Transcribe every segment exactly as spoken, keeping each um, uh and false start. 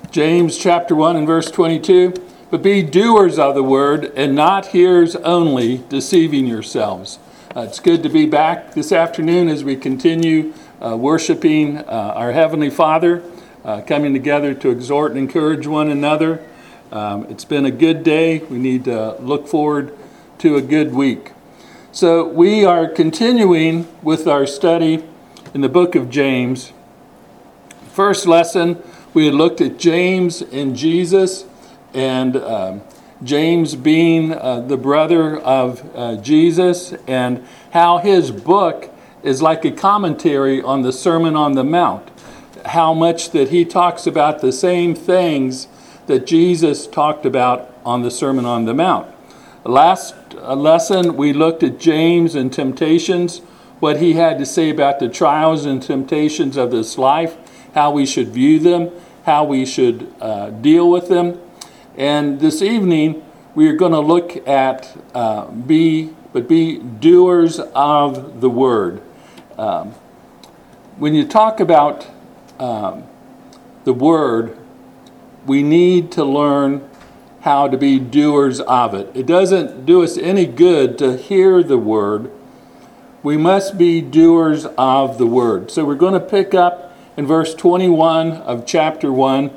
James chapter one and verse twenty-two, but be doers of the word and not hearers only, deceiving yourselves. Uh, it's good to be back this afternoon as we continue uh, worshiping uh, our Heavenly Father, uh, coming together to exhort and encourage one another. Um, it's been a good day. We need to look forward to a good week. So we are continuing with our study in the book of James. First lesson, we had looked at James and Jesus, and um, James being uh, the brother of uh, Jesus, and how his book is like a commentary on the Sermon on the Mount. How much that he talks about the same things that Jesus talked about on the Sermon on the Mount. Last uh, lesson, we looked at James and temptations, what he had to say about the trials and temptations of this life, how we should view them, how we should uh, deal with them. And this evening, we are going to look at uh, be, but be doers of the word. Um, when you talk about um, the word, we need to learn how to be doers of it. It doesn't do us any good to hear the word. We must be doers of the word. So we're going to pick up in verse twenty-one of chapter one.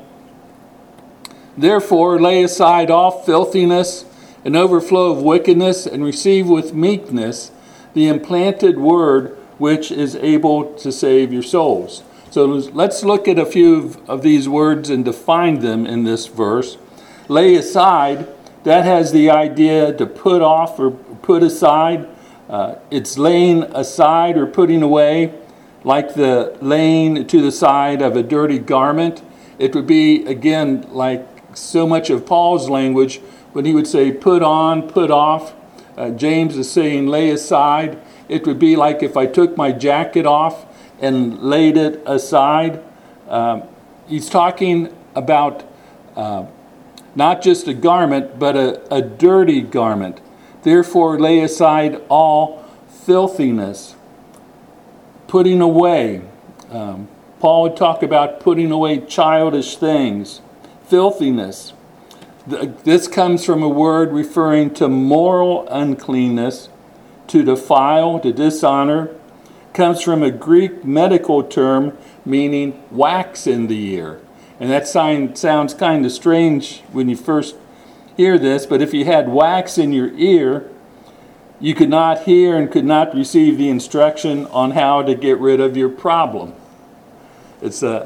Therefore, lay aside all filthiness and overflow of wickedness, and receive with meekness the implanted word which is able to save your souls. So let's look at a few of these words and define them in this verse. Lay aside, that has the idea to put off or put aside. Uh, it's laying aside or putting away, like the laying to the side of a dirty garment. It would be, again, like so much of Paul's language when he would say put on, put off. Uh, James is saying lay aside. It would be like if I took my jacket off and laid it aside. Um, he's talking about uh, not just a garment, but a, a dirty garment. Therefore, lay aside all filthiness, putting away. Um, Paul would talk about putting away childish things, filthiness. This comes from a word referring to moral uncleanness, to defile, to dishonor. Comes from a Greek medical term meaning wax in the ear. And that sign sounds kind of strange when you first hear this, but if you had wax in your ear, you could not hear and could not receive the instruction on how to get rid of your problem. It's an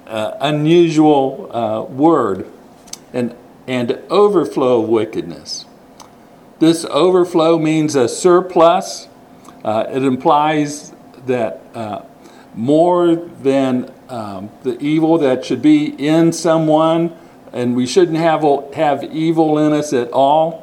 unusual uh, word, and, and overflow of wickedness. This overflow means a surplus. Uh, it implies that uh, more than um, the evil that should be in someone, and we shouldn't have, have evil in us at all.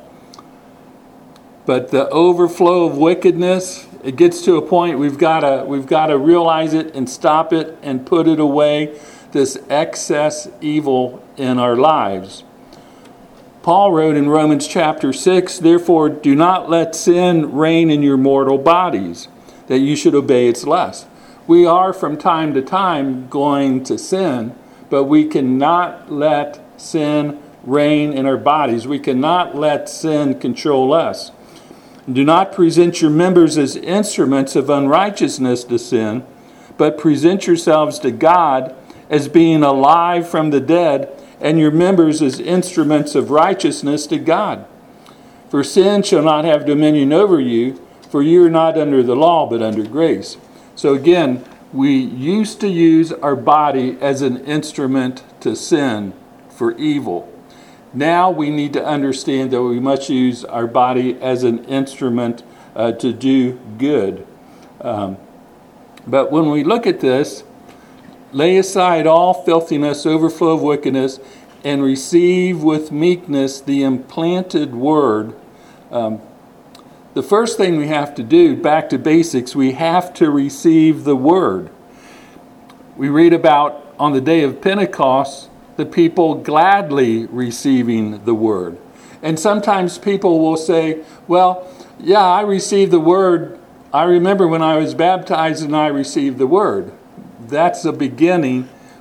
But the overflow of wickedness, it gets to a point we've got to we've got to realize it and stop it and put it away, this excess evil in our lives. Paul wrote in Romans chapter six, therefore do not let sin reign in your mortal bodies, that you should obey its lust. We are from time to time going to sin, but we cannot let sin reign in our bodies. We cannot let sin control us. Do not present your members as instruments of unrighteousness to sin, but present yourselves to God as being alive from the dead, and your members as instruments of righteousness to God. For sin shall not have dominion over you, for you are not under the law, but under grace. So again, we used to use our body as an instrument to sin, for evil. Now we need to understand that we must use our body as an instrument uh, to do good. Um, but when we look at this, lay aside all filthiness, overflow of wickedness, and receive with meekness the implanted word. Um, the first thing we have to do, back to basics, we have to receive the word. We read about on the day of Pentecost, the people gladly receiving the word. And sometimes people will say, well, yeah, I received the word. I remember when I was baptized and I received the word. That's the beginning.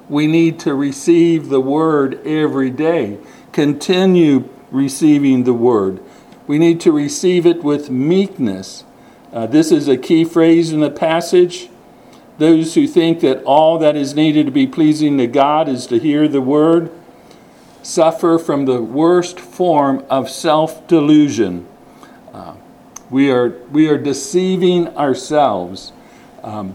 We need to receive the word every day. Continue receiving the word. We need to receive it with meekness. Uh, this is a key phrase in the passage. Those who think that all that is needed to be pleasing to God is to hear the word suffer from the worst form of self-delusion. Uh, we are we are deceiving ourselves. Um,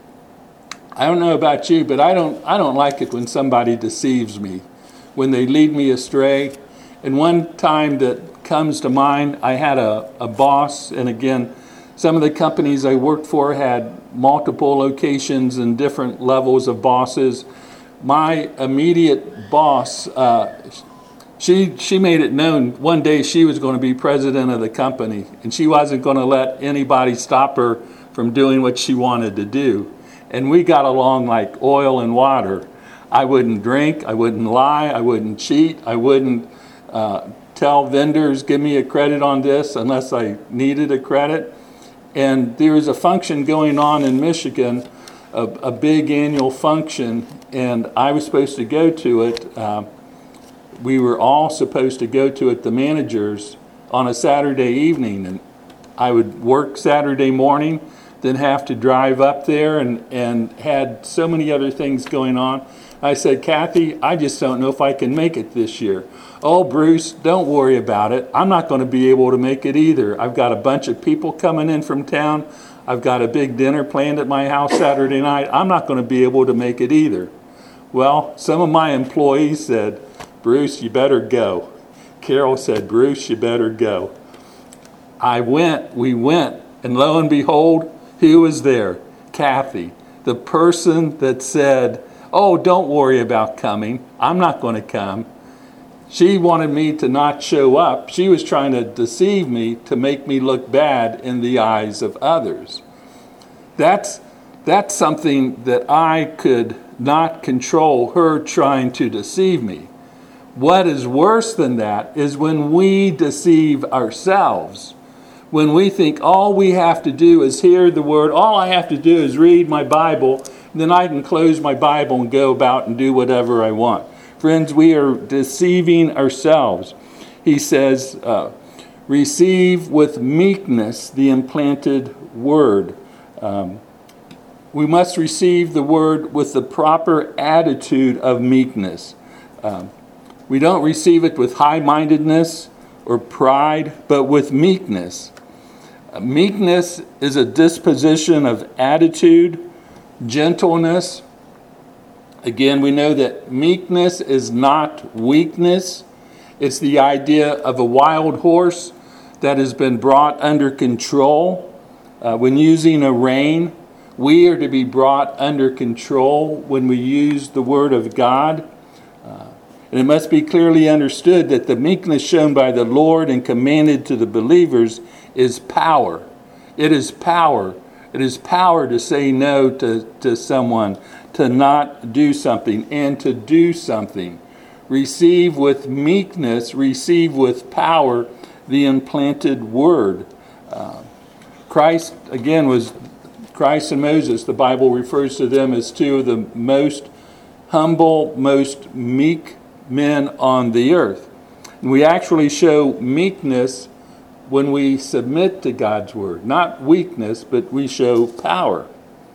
I don't know about you, but I don't I don't like it when somebody deceives me, when they lead me astray. And one time that comes to mind, I had a, a boss, and again, some of the companies I worked for had multiple locations and different levels of bosses. My immediate boss, uh, she she made it known one day she was going to be president of the company, and she wasn't going to let anybody stop her from doing what she wanted to do. And we got along like oil and water. I wouldn't drink, I wouldn't lie, I wouldn't cheat, I wouldn't uh, tell vendors, give me a credit on this unless I needed a credit. And there was a function going on in Michigan, a, a big annual function, and I was supposed to go to it. Uh, we were all supposed to go to it, the managers, on a Saturday evening. And I would work Saturday morning, then have to drive up there, and, and had so many other things going on. I said, Kathy, I just don't know if I can make it this year. Oh, Bruce, don't worry about it. I'm not going to be able to make it either. I've got a bunch of people coming in from town. I've got a big dinner planned at my house Saturday night. I'm not going to be able to make it either. Well, some of my employees said, Bruce, you better go. Carol said, Bruce, you better go. I went, we went, and lo and behold, who was there? Kathy, the person that said, oh, don't worry about coming. I'm not going to come. She wanted me to not show up. She was trying to deceive me to make me look bad in the eyes of others. That's, that's something that I could not control, her trying to deceive me. What is worse than that is when we deceive ourselves. When we think all we have to do is hear the word, all I have to do is read my Bible, then I can close my Bible and go about and do whatever I want. Friends, we are deceiving ourselves. He says, uh, receive with meekness the implanted word. Um, we must receive the word with the proper attitude of meekness. Um, we don't receive it with high-mindedness or pride, but with meekness. Uh, meekness is a disposition of attitude, gentleness. Again, we know that meekness is not weakness. It's the idea of a wild horse that has been brought under control. Uh, when using a rein, we are to be brought under control when we use the word of God. Uh, and it must be clearly understood that the meekness shown by the Lord and commanded to the believers is power. It is power. It is power to say no to, to someone, to not do something, and to do something. Receive with meekness, receive with power the implanted word. Uh, Christ, again, was Christ and Moses. The Bible refers to them as two of the most humble, most meek men on the earth. And we actually show meekness when we submit to God's word. Not weakness, but we show power.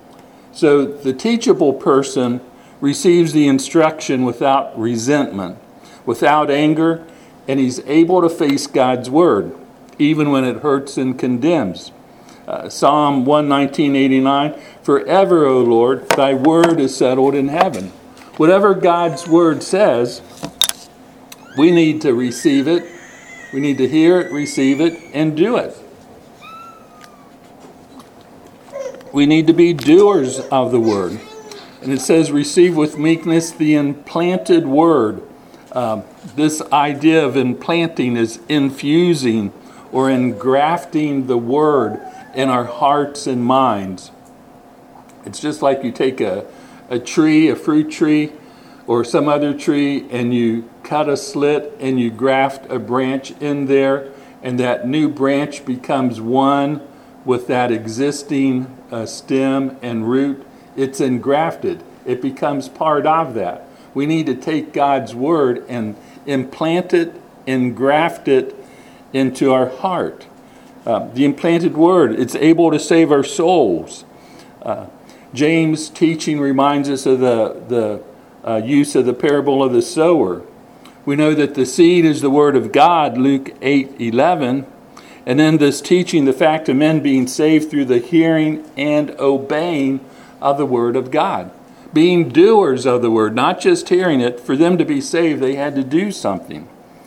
So the teachable person receives the instruction without resentment, without anger, and he's able to face God's word, even when it hurts and condemns. Uh, Psalm one nineteen eighty-nine, forever, O Lord, thy word is settled in heaven. Whatever God's word says, we need to receive it. We need to hear it, receive it, and do it. We need to be doers of the word. And it says, receive with meekness the implanted word. Um, this idea of implanting is infusing or engrafting the word in our hearts and minds. It's just like you take a, a tree, a fruit tree, or some other tree, and you cut a slit and you graft a branch in there, and that new branch becomes one with that existing uh, stem and root. It's engrafted. It becomes part of that. We need to take God's word and implant it, engraft it into our heart. Uh, the implanted word, it's able to save our souls. Uh, James' teaching reminds us of the, the uh, use of the parable of the sower. We know that the seed is the word of God, Luke eight eleven. And in this teaching, the fact of men being saved through the hearing and obeying of the word of God. Being doers of the word, not just hearing it. For them to be saved, they had to do something.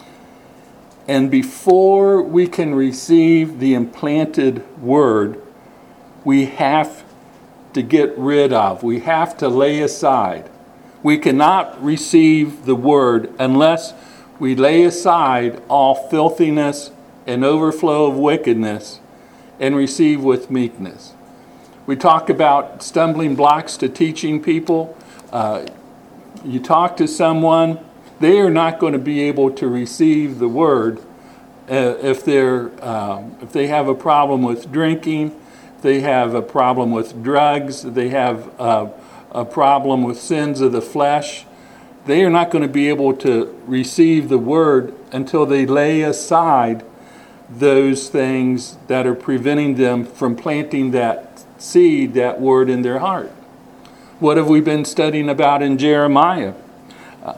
And before we can receive the implanted word, we have to get rid of. We have to lay aside. We cannot receive the word unless we lay aside all filthiness and overflow of wickedness and receive with meekness. We talk about stumbling blocks to teaching people. Uh, you talk to someone, they are not going to be able to receive the word uh, if they're uh, if they have a problem with drinking, if they have a problem with drugs, they have uh, a problem with sins of the flesh. They are not going to be able to receive the word until they lay aside those things that are preventing them from planting that seed, that word in their heart. What have we been studying about in Jeremiah? Uh,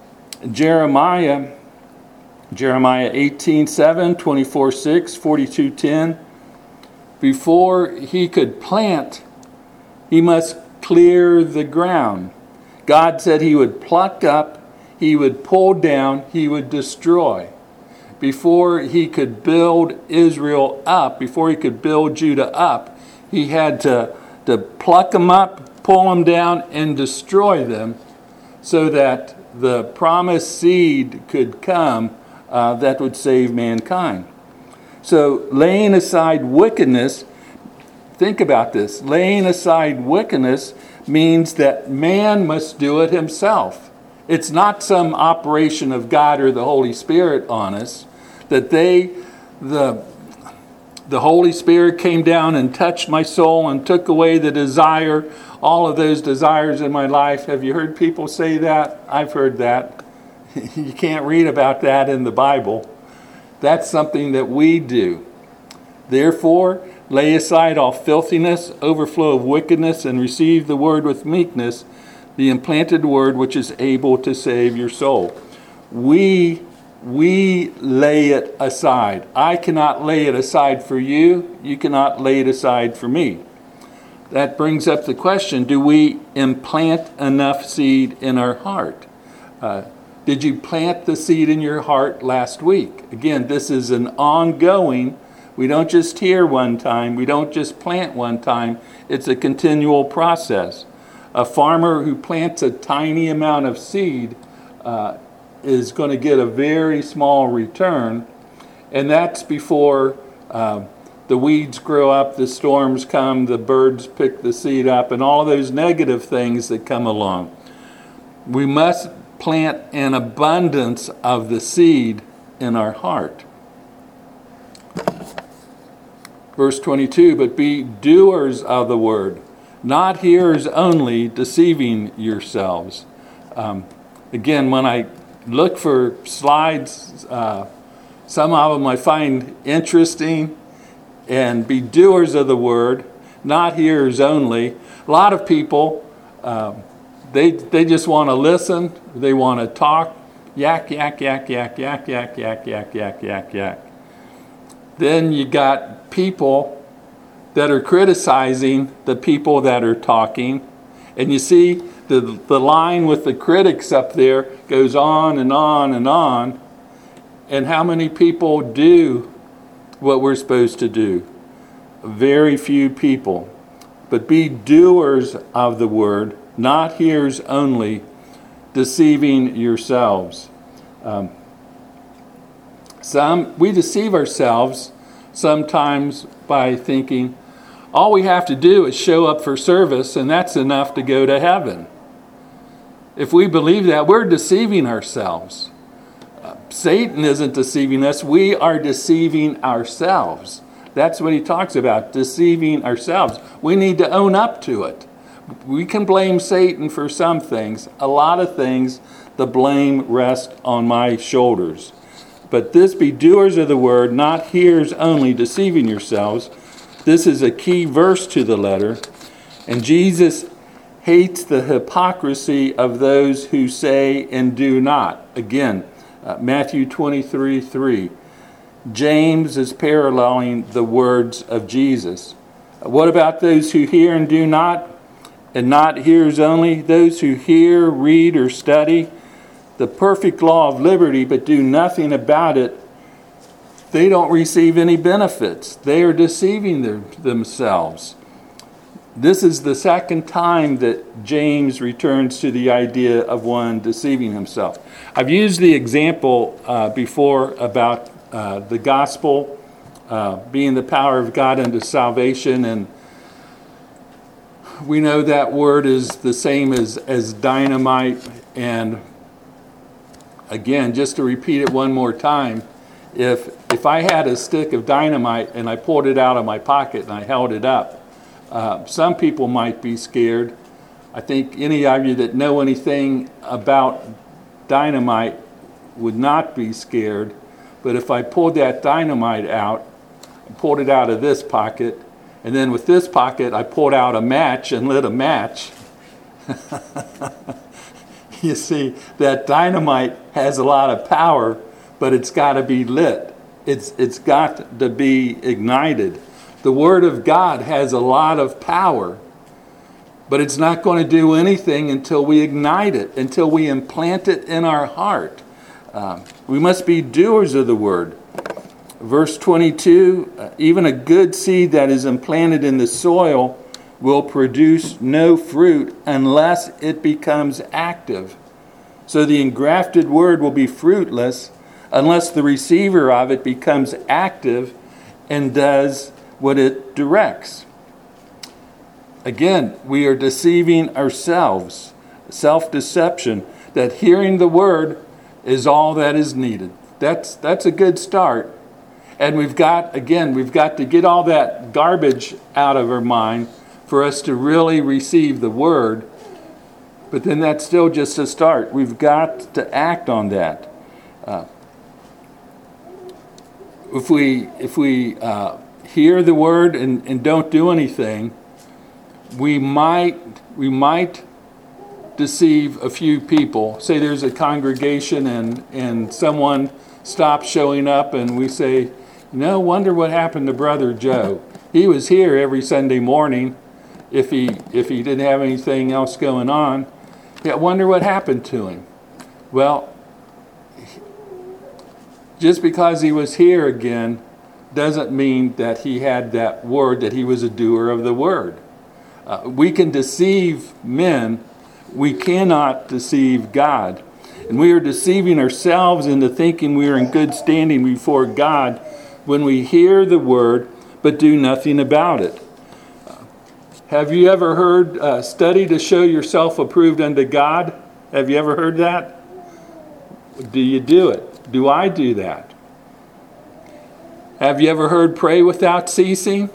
Jeremiah, Jeremiah eighteen seven, twenty-four six, forty-two ten. Before he could plant, he must clear the ground. God said he would pluck up, he would pull down, he would destroy. Before he could build Israel up, before he could build Judah up, he had to, to pluck them up, pull them down, and destroy them so that the promised seed could come uh, that would save mankind. So laying aside wickedness, think about this, laying aside wickedness means that man must do it himself. It's not some operation of God or the Holy Spirit on us, that they, the, the Holy Spirit came down and touched my soul and took away the desire, all of those desires in my life. Have you heard people say that? I've heard that. You can't read about that in the Bible. That's something that we do. Therefore, lay aside all filthiness, overflow of wickedness, and receive the word with meekness, the implanted word which is able to save your soul. We, we lay it aside. I cannot lay it aside for you. You cannot lay it aside for me. That brings up the question, do we implant enough seed in our heart? Uh, did you plant the seed in your heart last week? Again, this is an ongoing. We don't just hear one time. We don't just plant one time. It's a continual process. A farmer who plants a tiny amount of seed uh, is going to get a very small return. And that's before uh, the weeds grow up, the storms come, the birds pick the seed up, and all of those negative things that come along. We must plant an abundance of the seed in our heart. Verse twenty-two, but be doers of the word, not hearers only, deceiving yourselves. Um, again, when I look for slides, uh, some of them I find interesting, and be doers of the word, not hearers only. A lot of people, um, they they just want to listen, they want to talk, yak, yak, yak, yak, yak, yak, yak, yak, yak, yak, yak. Then you got people that are criticizing the people that are talking. And you see the, the line with the critics up there goes on and on and on. And how many people do what we're supposed to do? Very few people. But be doers of the word, not hearers only, deceiving yourselves. Um, Some we deceive ourselves sometimes by thinking all we have to do is show up for service and that's enough to go to heaven. If we believe that, we're deceiving ourselves. Uh, Satan isn't deceiving us. We are deceiving ourselves. That's what he talks about, deceiving ourselves. We need to own up to it. we can blame Satan for some things. A lot of things, the blame rests on my shoulders. But this be doers of the word, not hearers only, deceiving yourselves. This is a key verse to the letter. And Jesus hates the hypocrisy of those who say and do not. Again, uh, Matthew twenty-three three. James is paralleling the words of Jesus. What about those who hear and do not, and not hearers only? Those who hear, read, or study the perfect law of liberty but do nothing about it, they don't receive any benefits. They are deceiving their, themselves. This is the second time that James returns to the idea of one deceiving himself. I've used the example uh, before about uh, the gospel uh, being the power of God unto salvation, and we know that word is the same as, as dynamite. And again, just to repeat it one more time, if if I had a stick of dynamite and I pulled it out of my pocket and I held it up, uh, some people might be scared. I think any of you that know anything about dynamite would not be scared. But if I pulled that dynamite out, I pulled it out of this pocket, and then with this pocket I pulled out a match and lit a match, you see, that dynamite has a lot of power, but it's got to be lit. It's it's got to be ignited. The Word of God has a lot of power, but it's not going to do anything until we ignite it, until we implant it in our heart. Um, we must be doers of the Word. Verse twenty-two, uh, even a good seed that is implanted in the soil will produce no fruit unless it becomes active. So the engrafted word will be fruitless unless the receiver of it becomes active and does what it directs. Again, we are deceiving ourselves. Self-deception, that hearing the word is all that is needed. That's that's a good start. And we've got, again, we've got to get all that garbage out of our mind for us to really receive the word. But then that's still just a start. We've got to act on that. Uh, if we if we uh, hear the word and, and don't do anything, we might we might deceive a few people. Say there's a congregation and and someone stops showing up, and we say, you know, wonder what happened to Brother Joe. He was here every Sunday morning. If he if he didn't have anything else going on, yeah, wonder what happened to him. Well, just because he was here again doesn't mean that he had that word, that he was a doer of the word. Uh, we can deceive men. We cannot deceive God. And we are deceiving ourselves into thinking we are in good standing before God when we hear the word but do nothing about it. Have you ever heard uh, study to show yourself approved unto God? Have you ever heard that? Do you do it? Do I do that? Have you ever heard pray without ceasing?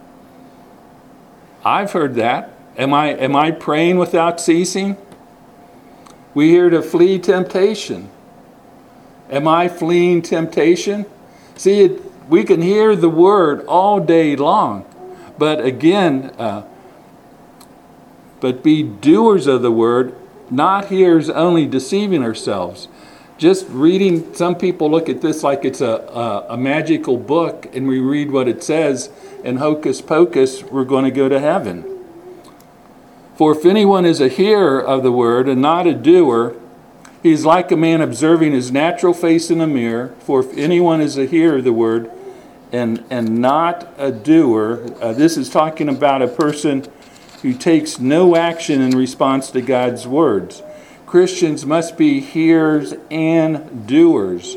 I've heard that. Am I am I praying without ceasing? We hear to flee temptation. Am I fleeing temptation? See, it, we can hear the word all day long, but again, uh, but be doers of the word, not hearers only, deceiving ourselves. Just reading, some people look at this like it's a, a, a magical book, and we read what it says, and hocus pocus, we're going to go to heaven. For if anyone is a hearer of the word and not a doer, he is like a man observing his natural face in a mirror. For if anyone is a hearer of the word and, and not a doer, uh, this is talking about a person who takes no action in response to God's words. Christians must be hearers and doers.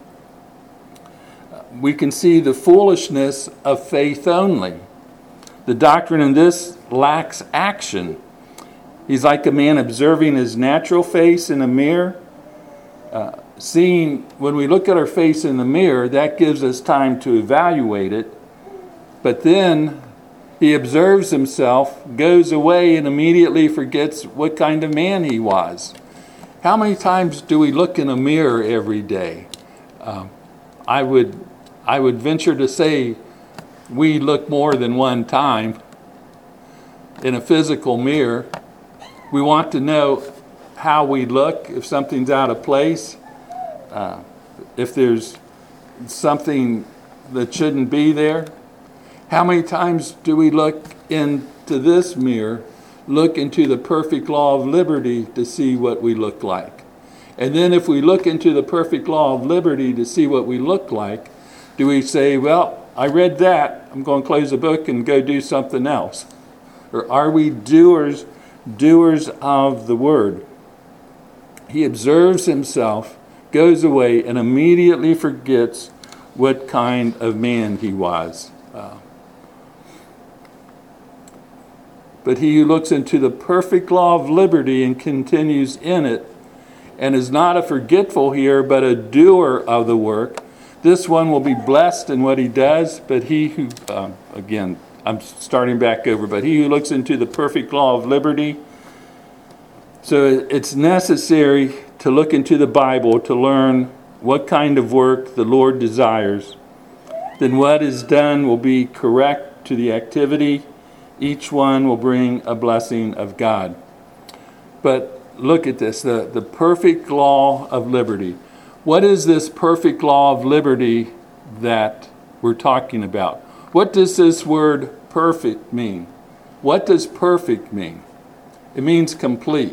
We can see the foolishness of faith only. The doctrine in this lacks action. He's like a man observing his natural face in a mirror. Uh, seeing, when we look at our face in the mirror, that gives us time to evaluate it. But then He observes himself, goes away, and immediately forgets what kind of man he was. How many times do we look in a mirror every day? Um, I would, I would venture to say we look more than one time in a physical mirror. We want to know how we look, if something's out of place, uh, if there's something that shouldn't be there. How many times do we look into this mirror, look into the perfect law of liberty to see what we look like? And then if we look into the perfect law of liberty to see what we look like, do we say, well, I read that, I'm going to close the book and go do something else? Or are we doers, doers of the word? He observes himself, goes away, and immediately forgets what kind of man he was. Uh, But he who looks into the perfect law of liberty and continues in it, and is not a forgetful hearer, but a doer of the work, this one will be blessed in what he does. But he who, um, again, I'm starting back over, but he who looks into the perfect law of liberty. So it's necessary to look into the Bible to learn what kind of work the Lord desires. Then what is done will be correct to the activity. Each one will bring a blessing of God. But look at this, the, the perfect law of liberty. What is this perfect law of liberty that we're talking about? What does this word perfect mean? What does perfect mean? It means complete.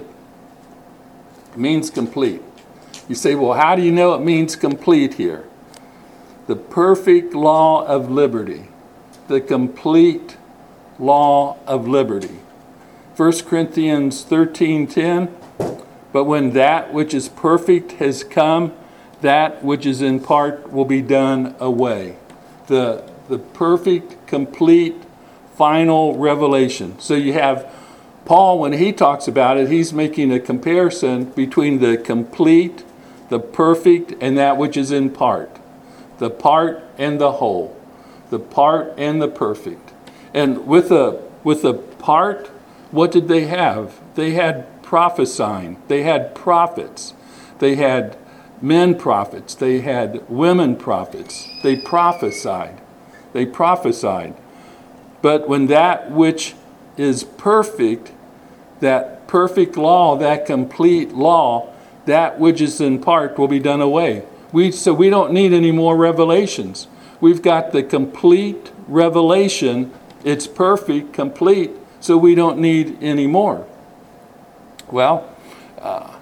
It means complete. You say, well, how do you know it means complete here? The perfect law of liberty, the complete law of liberty. First Corinthians thirteen ten, but when that which is perfect has come, that which is in part will be done away. The, the perfect, complete, final revelation. So you have Paul, when he talks about it, he's making a comparison between the complete, the perfect, and that which is in part. The part and the whole. The part and the perfect. And with a with a part, what did they have? They had prophesying. They had prophets. They had men prophets. They had women prophets. They prophesied. They prophesied. But when that which is perfect, that perfect law, that complete law, that which is in part will be done away. We so we don't need any more revelations. We've got the complete revelation. It's perfect, complete, so we don't need any more. Well, uh,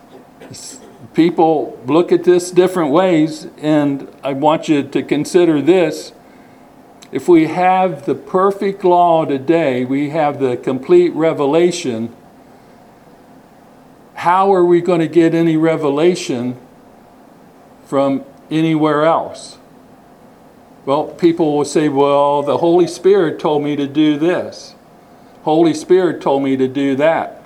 people look at this different ways, and I want you to consider this. If we have the perfect law today, we have the complete revelation, how are we going to get any revelation from anywhere else? Well, people will say, well, the Holy Spirit told me to do this. Holy Spirit told me to do that.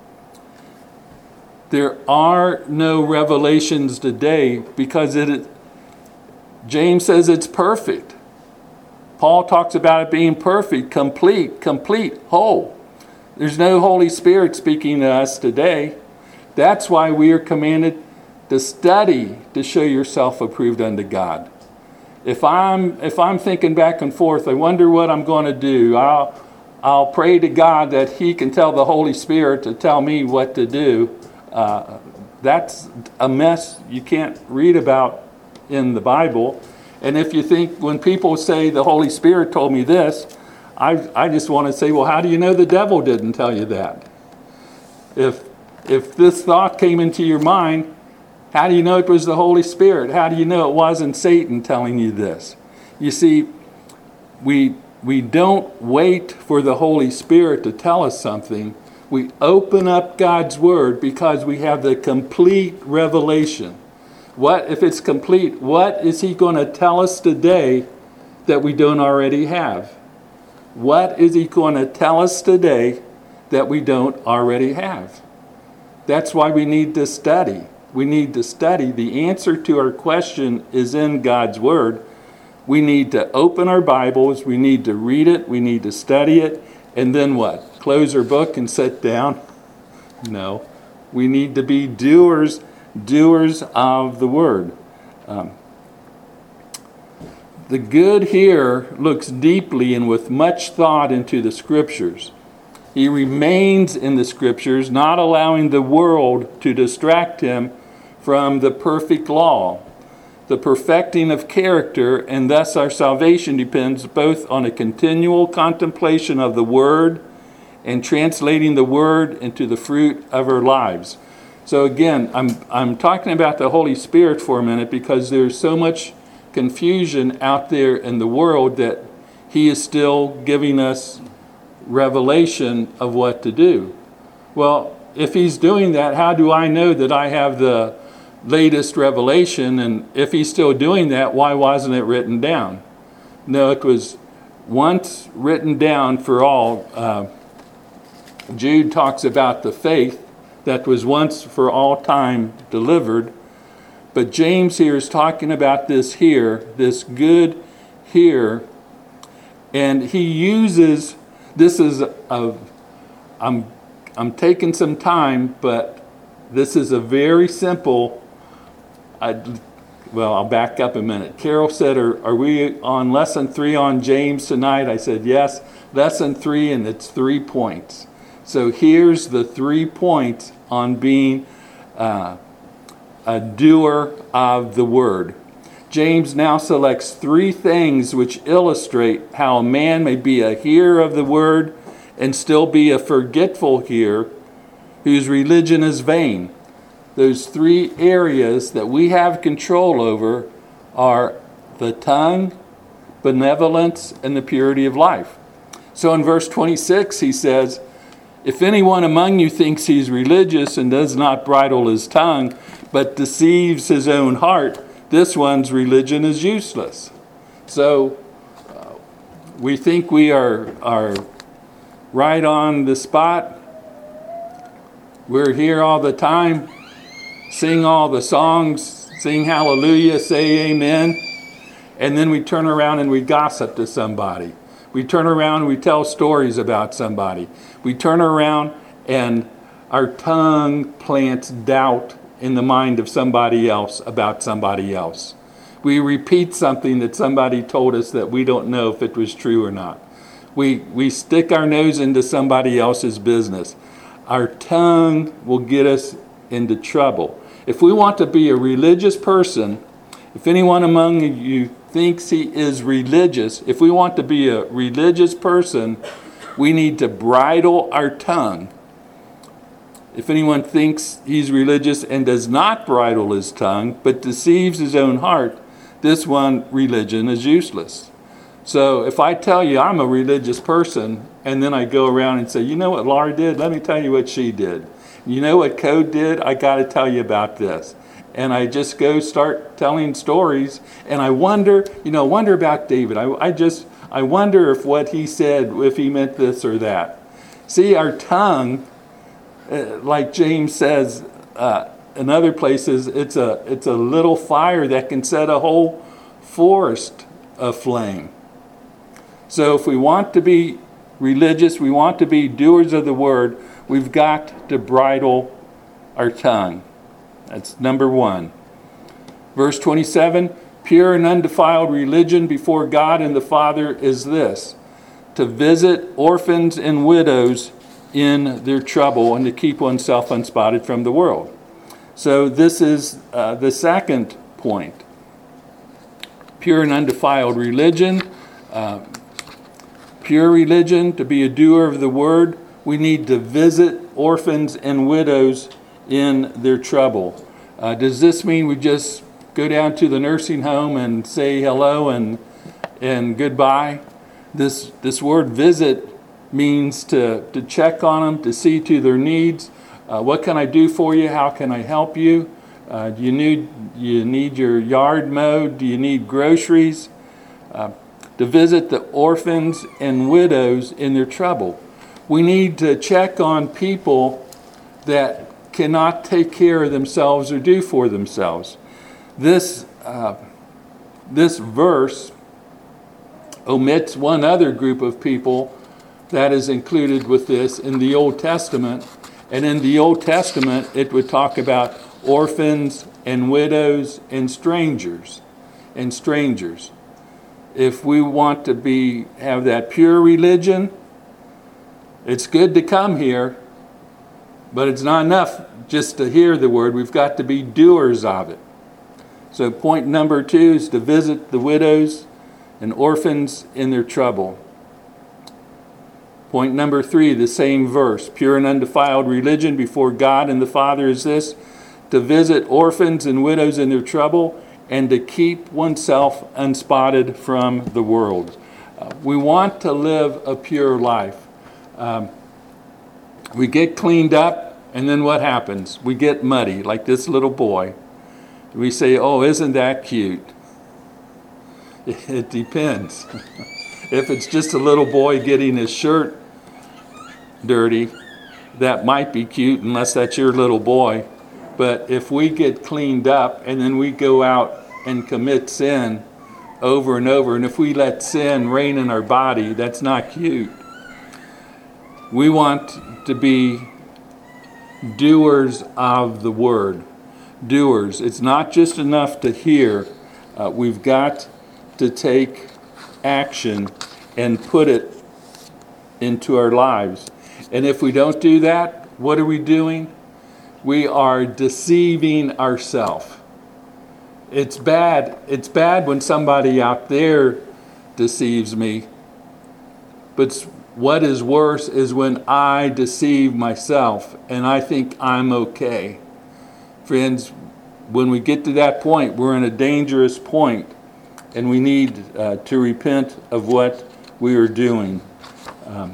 There are no revelations today because it, James says it's perfect. Paul talks about it being perfect, complete, complete, whole. There's no Holy Spirit speaking to us today. That's why we are commanded to study to show yourself approved unto God. If I'm if I'm thinking back and forth, I wonder what I'm going to do. I'll I'll pray to God that He can tell the Holy Spirit to tell me what to do. Uh, that's a mess you can't read about in the Bible. And if you think when people say the Holy Spirit told me this, I I just want to say, well, how do you know the devil didn't tell you that? If if this thought came into your mind, how do you know it was the Holy Spirit? How do you know it wasn't Satan telling you this? You see, we we don't wait for the Holy Spirit to tell us something. We open up God's Word because we have the complete revelation. What if it's complete? What is He going to tell us today that we don't already have? What is He going to tell us today that we don't already have? That's why we need to study. We need to study. The answer to our question is in God's Word. We need to open our Bibles, we need to read it, we need to study it, and then what? Close our book and sit down? No. We need to be doers, doers of the word. Um, the good hearer looks deeply and with much thought into the scriptures. He remains in the scriptures, not allowing the world to distract him from the perfect law. The perfecting of character, and thus our salvation, depends both on a continual contemplation of the Word and translating the Word into the fruit of our lives. So again, I'm I'm talking about the Holy Spirit for a minute because there's so much confusion out there in the world that He is still giving us revelation of what to do. Well, if He's doing that, how do I know that I have the latest revelation? And if He's still doing that, why wasn't it written down? No, it was once written down for all. Uh, Jude talks about the faith that was once for all time delivered. But James here is talking about this here, this good here. And he uses, this is a, I'm, I'm taking some time, but this is a very simple, I, well, I'll back up a minute. Carol said, are, are we on lesson three on James tonight? I said, yes, lesson three, and it's three points. So here's the three points on being uh, a doer of the word. James now selects three things which illustrate how a man may be a hearer of the word and still be a forgetful hearer whose religion is vain. Those three areas that we have control over are the tongue, benevolence, and the purity of life. So in verse twenty-six, he says, if anyone among you thinks he's religious and does not bridle his tongue, but deceives his own heart, this one's religion is useless. So uh, we think we are, are right on the spot. We're here all the time. Sing all the songs, sing hallelujah, say amen, and then we turn around and we gossip to somebody. We turn around and we tell stories about somebody. We turn around and our tongue plants doubt in the mind of somebody else about somebody else. We repeat something that somebody told us that we don't know if it was true or not. We, we stick our nose into somebody else's business. Our tongue will get us into trouble. If we want to be a religious person, if anyone among you thinks he is religious, if we want to be a religious person, we need to bridle our tongue. If anyone thinks he's religious and does not bridle his tongue, but deceives his own heart, this one religion is useless. So if I tell you I'm a religious person, and then I go around and say, you know what Laura did? Let me tell you what she did. You know what Code did? I got to tell you about this. And I just go start telling stories, and I wonder, you know, wonder about David. I, I just, I wonder if what he said, if he meant this or that. See, our tongue, uh, like James says uh, in other places, it's a, it's a little fire that can set a whole forest aflame. So if we want to be religious, we want to be doers of the word, we've got to bridle our tongue. That's number one. Verse twenty-seven, pure and undefiled religion before God and the Father is this, to visit orphans and widows in their trouble and to keep oneself unspotted from the world. So this is uh, the second point. Pure and undefiled religion. Uh, pure religion, to be a doer of the word, we need to visit orphans and widows in their trouble. Uh, does this mean we just go down to the nursing home and say hello and and goodbye? This this word visit means to, to check on them, to see to their needs. Uh, what can I do for you? How can I help you? Uh, do you need you need your yard mowed? Do you need groceries? Uh, to visit the orphans and widows in their trouble. We need to check on people that cannot take care of themselves or do for themselves. This uh, this verse omits one other group of people that is included with this in the Old Testament. And in the Old Testament, it would talk about orphans and widows and strangers. And strangers. If we want to be have that pure religion, it's good to come here, but it's not enough just to hear the word. We've got to be doers of it. So point number two is to visit the widows and orphans in their trouble. Point number three, the same verse, pure and undefiled religion before God and the Father is this, to visit orphans and widows in their trouble and to keep oneself unspotted from the world. Uh, we want to live a pure life. Um, we get cleaned up, and then what happens? We get muddy, like this little boy. We say, oh, isn't that cute? It depends. If it's just a little boy getting his shirt dirty, that might be cute, unless that's your little boy. But if we get cleaned up and then we go out and commit sin over and over, and if we let sin reign in our body, that's not cute. We want to be doers of the word. Doers. It's not just enough to hear. Uh, we've got to take action and put it into our lives. And if we don't do that, what are we doing? We are deceiving ourselves. It's bad. It's bad when somebody out there deceives me. But what is worse is when I deceive myself and I think I'm okay. Friends, when we get to that point, we're in a dangerous point, and we need uh, to repent of what we are doing. Um,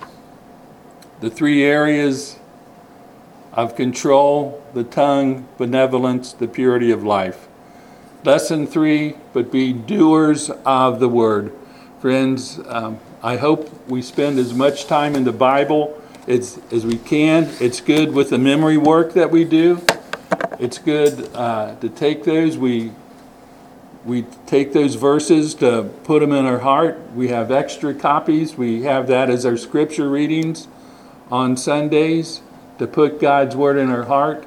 the three areas of control, the tongue, benevolence, the purity of life. Lesson three, but be doers of the word. Friends, um, I hope we spend as much time in the Bible as, as we can. It's good with the memory work that we do. It's good uh, to take those. We we take those verses to put them in our heart. We have extra copies. We have that as our scripture readings on Sundays to put God's word in our heart.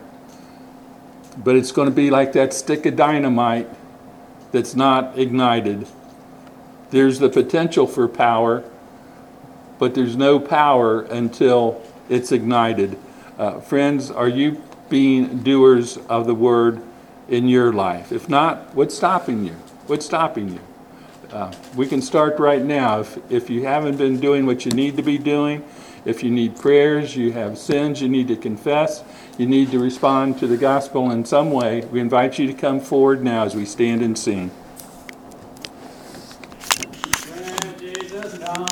But it's going to be like that stick of dynamite that's not ignited. There's the potential for power, but there's no power until it's ignited. Uh, friends, are you being doers of the word in your life? If not, what's stopping you? What's stopping you? Uh, we can start right now. If, if you haven't been doing what you need to be doing, if you need prayers, you have sins you need to confess, you need to respond to the gospel in some way, we invite you to come forward now as we stand and sing.